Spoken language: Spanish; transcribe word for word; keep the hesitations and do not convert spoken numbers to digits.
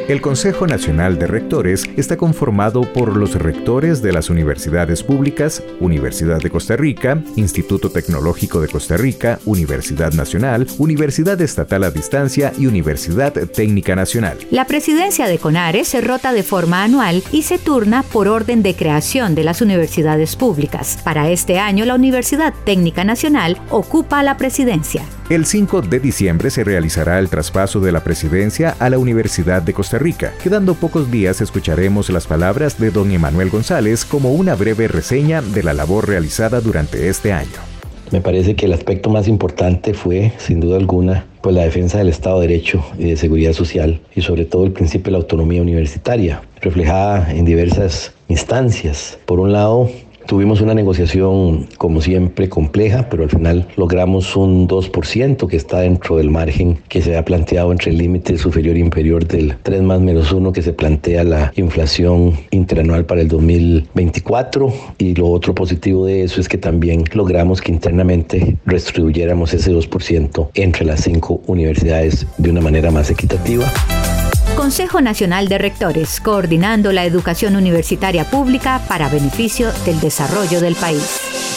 El Consejo Nacional de Rectores está conformado por los rectores de las universidades públicas, Universidad de Costa Rica, Instituto Tecnológico de Costa Rica, Universidad Nacional, Universidad Estatal a Distancia y Universidad Técnica Nacional. La presidencia de CONARE se rota de forma anual y se turna por orden de creación de las universidades públicas. Para este año, la Universidad Técnica Nacional ocupa la presidencia. El cinco de diciembre se realizará el traspaso de la presidencia a la Universidad de Costa Rica. Quedando pocos días, escucharemos las palabras de don Emanuel González como una breve reseña de la labor realizada durante este año. Me parece que el aspecto más importante fue, sin duda alguna, pues la defensa del Estado de Derecho y de seguridad social y sobre todo el principio de la autonomía universitaria, reflejada en diversas instancias. Por un lado, tuvimos una negociación, como siempre, compleja, pero al final logramos un dos por ciento que está dentro del margen que se ha planteado entre el límite superior e inferior del tres más menos uno que se plantea la inflación interanual para el dos mil veinticuatro. Y lo otro positivo de eso es que también logramos que internamente redistribuyéramos ese dos por ciento entre las cinco universidades de una manera más equitativa. Consejo Nacional de Rectores, coordinando la educación universitaria pública para beneficio del desarrollo del país.